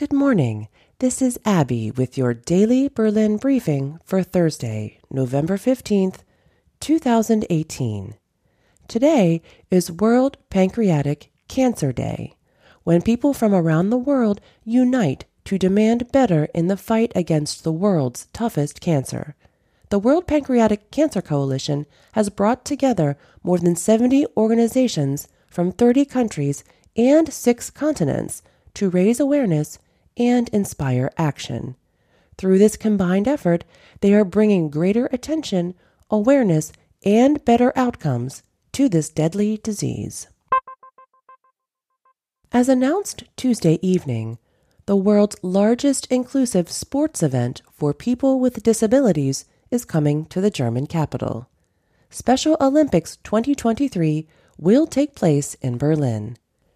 Good morning. This is Abby with your daily Berlin briefing for Thursday, November 15th, 2018. Today is World Pancreatic Cancer Day, when people from around the world unite to demand better in the fight against the world's toughest cancer. The World Pancreatic Cancer Coalition has brought together more than 70 organizations from 30 countries and 6 continents to raise awareness and inspire action. Through this combined effort, they are bringing greater attention, awareness, and better outcomes to this deadly disease. As announced Tuesday evening, the world's largest inclusive sports event for people with disabilities is coming to the German capital. Special Olympics 2023 will take place in Berlin.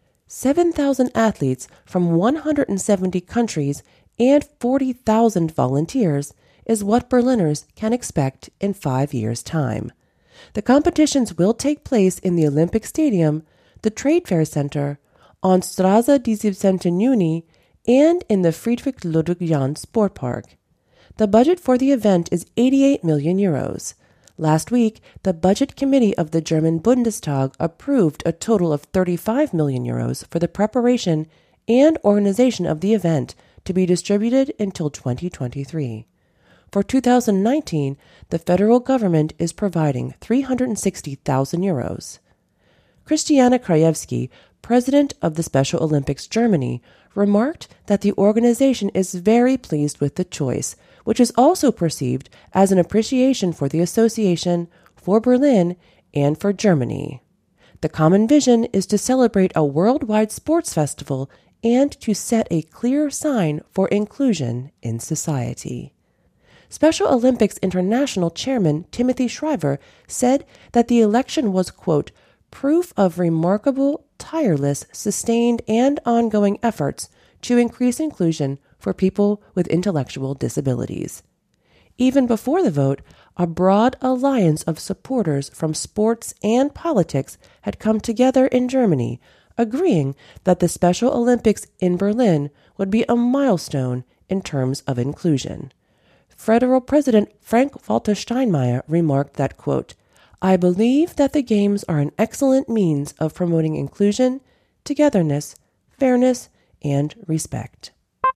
7,000 athletes from 170 countries and 40,000 volunteers is what Berliners can expect in 5 years' time. The competitions will take place in the Olympic Stadium, the Trade Fair Center, on Straße des 17. Juni, and in the Friedrich Ludwig Jahn Sport Park. The budget for the event is 88 million euros. Last week, the Budget Committee of the German Bundestag approved a total of 35 million euros for the preparation and organization of the event to be distributed until 2023. For 2019, the federal government is providing 360,000 euros. Christiana Krajewski, president of the Special Olympics Germany, remarked that the organization is very pleased with the choice, which is also perceived as an appreciation for the association, for Berlin, and for Germany. The common vision is to celebrate a worldwide sports festival and to set a clear sign for inclusion in society. Special Olympics International Chairman Timothy Shriver said that the election was, quote, proof of remarkable, tireless, sustained, and ongoing efforts to increase inclusion for people with intellectual disabilities. Even before the vote, a broad alliance of supporters from sports and politics had come together in Germany, agreeing that the Special Olympics in Berlin would be a milestone in terms of inclusion. Federal President Frank-Walter Steinmeier remarked that, quote, I believe that the Games are an excellent means of promoting inclusion, togetherness, fairness, and respect.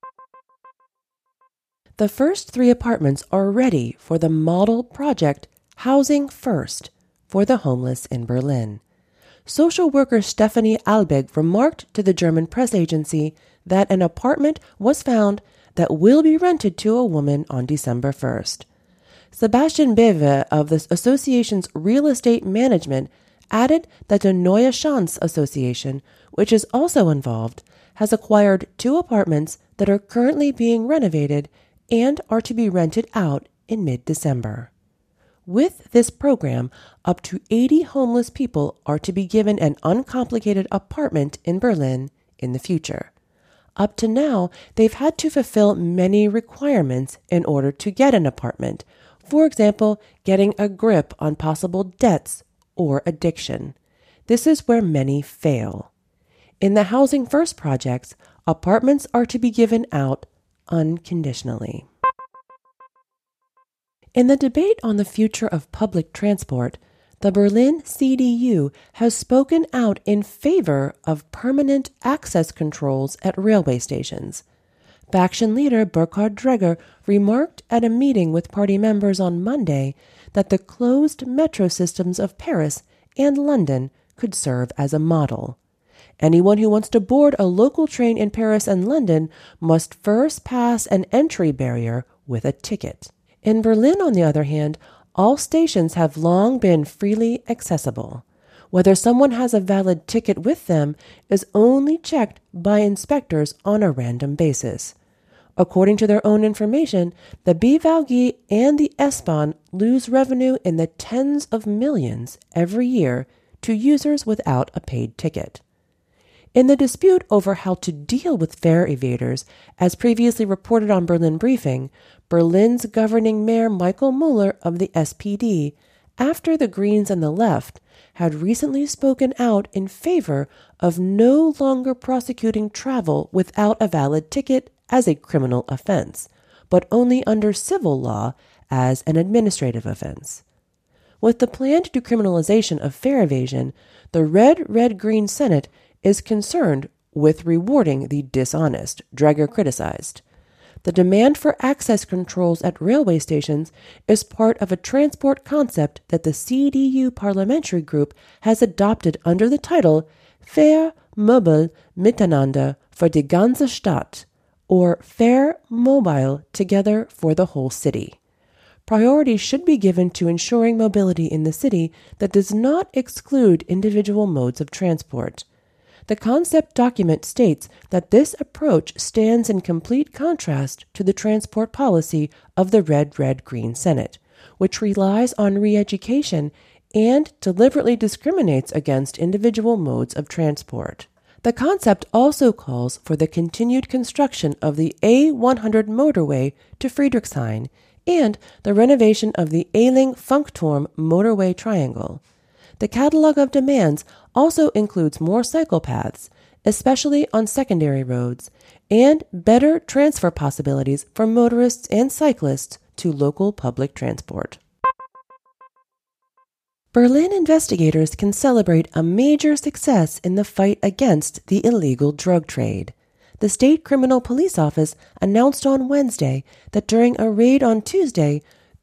The first 3 apartments are ready for the model project Housing First for the homeless in Berlin. Social worker Stephanie Albeg remarked to the German press agency that an apartment was found that will be rented to a woman on December 1st. Sebastian Bewe of the association's real estate management added that the Neue Chance Association, which is also involved, has acquired 2 apartments that are currently being renovated and are to be rented out in mid-December. With this program, up to 80 homeless people are to be given an uncomplicated apartment in Berlin in the future. Up to now, they've had to fulfill many requirements in order to get an apartment. For example, getting a grip on possible debts or addiction. This is where many fail. In the Housing First projects, apartments are to be given out unconditionally. In the debate on the future of public transport, the Berlin CDU has spoken out in favor of permanent access controls at railway stations. Faction leader Burkhard Dreger remarked at a meeting with party members on Monday that the closed metro systems of Paris and London could serve as a model. Anyone who wants to board a local train in Paris and London must first pass an entry barrier with a ticket. In Berlin, on the other hand, all stations have long been freely accessible. Whether someone has a valid ticket with them is only checked by inspectors on a random basis. According to their own information, the BVG and the S-Bahn lose revenue in the tens of millions every year to users without a paid ticket. In the dispute over how to deal with fare evaders, as previously reported on Berlin Briefing, Berlin's governing mayor Michael Müller of the SPD, after the Greens and the left, had recently spoken out in favor of no longer prosecuting travel without a valid ticket as a criminal offense, but only under civil law as an administrative offense. With the planned decriminalization of fare evasion, the Red-Red-Green Senate is concerned with rewarding the dishonest, Dreger criticized. The demand for access controls at railway stations is part of a transport concept that the CDU parliamentary group has adopted under the title Fair Mobile Miteinander für die ganze Stadt, or Fair Mobile Together for the Whole City. Priority should be given to ensuring mobility in the city that does not exclude individual modes of transport. The concept document states that this approach stands in complete contrast to the transport policy of the Red-Red-Green Senate, which relies on re-education and deliberately discriminates against individual modes of transport. The concept also calls for the continued construction of the A100 motorway to Friedrichshain and the renovation of the Ehling-Funkturm motorway triangle. The catalog of demands also includes more cycle paths, especially on secondary roads, and better transfer possibilities for motorists and cyclists to local public transport. Berlin investigators can celebrate a major success in the fight against the illegal drug trade. The State Criminal Police Office announced on Wednesday that during a raid on Tuesday,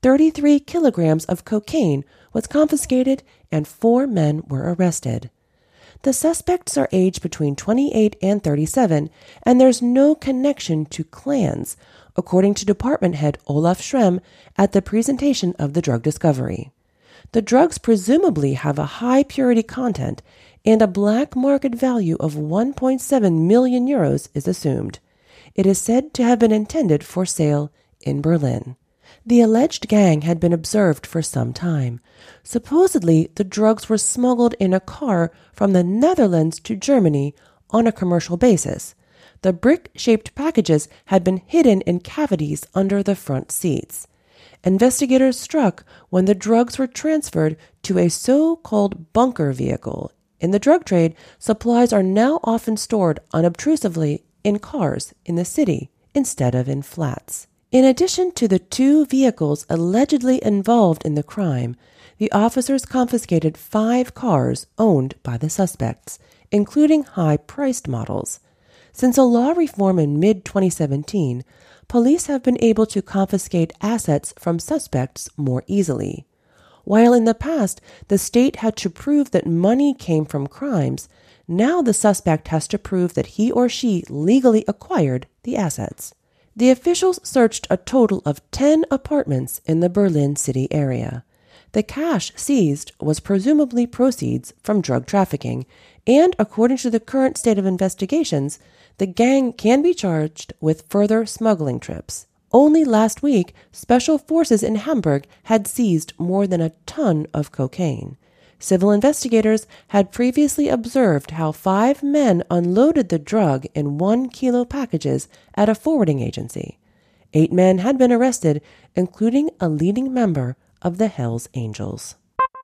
33 kilograms of cocaine was confiscated and 4 men were arrested. The suspects are aged between 28 and 37, and there's no connection to clans, according to Department Head Olaf Schrem at the presentation of the drug discovery. The drugs presumably have a high purity content, and a black market value of 1.7 million euros is assumed. It is said to have been intended for sale in Berlin. The alleged gang had been observed for some time. Supposedly, the drugs were smuggled in a car from the Netherlands to Germany on a commercial basis. The brick-shaped packages had been hidden in cavities under the front seats. Investigators struck when the drugs were transferred to a so-called bunker vehicle. In the drug trade, supplies are now often stored unobtrusively in cars in the city instead of in flats. In addition to the 2 vehicles allegedly involved in the crime, the officers confiscated 5 cars owned by the suspects, including high-priced models. Since a law reform in mid-2017, police have been able to confiscate assets from suspects more easily. While in the past the state had to prove that money came from crimes, now the suspect has to prove that he or she legally acquired the assets. The officials searched a total of 10 apartments in the Berlin city area. The cash seized was presumably proceeds from drug trafficking, and according to the current state of investigations, the gang can be charged with further smuggling trips. Only last week, special forces in Hamburg had seized more than a ton of cocaine. Civil investigators had previously observed how 5 men unloaded the drug in 1-kilo packages at a forwarding agency. 8 men had been arrested, including a leading member of the Hells Angels.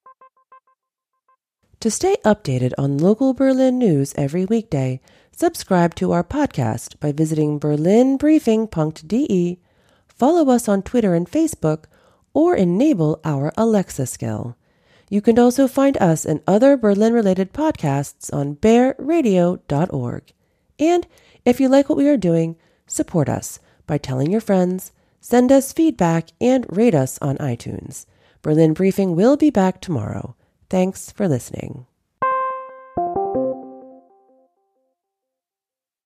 To stay updated on local Berlin news every weekday, subscribe to our podcast by visiting berlinbriefing.de, follow us on Twitter and Facebook, or enable our Alexa skill. You can also find us and other Berlin-related podcasts on bearradio.org. And if you like what we are doing, support us by telling your friends, send us feedback, and rate us on iTunes. Berlin Briefing will be back tomorrow. Thanks for listening.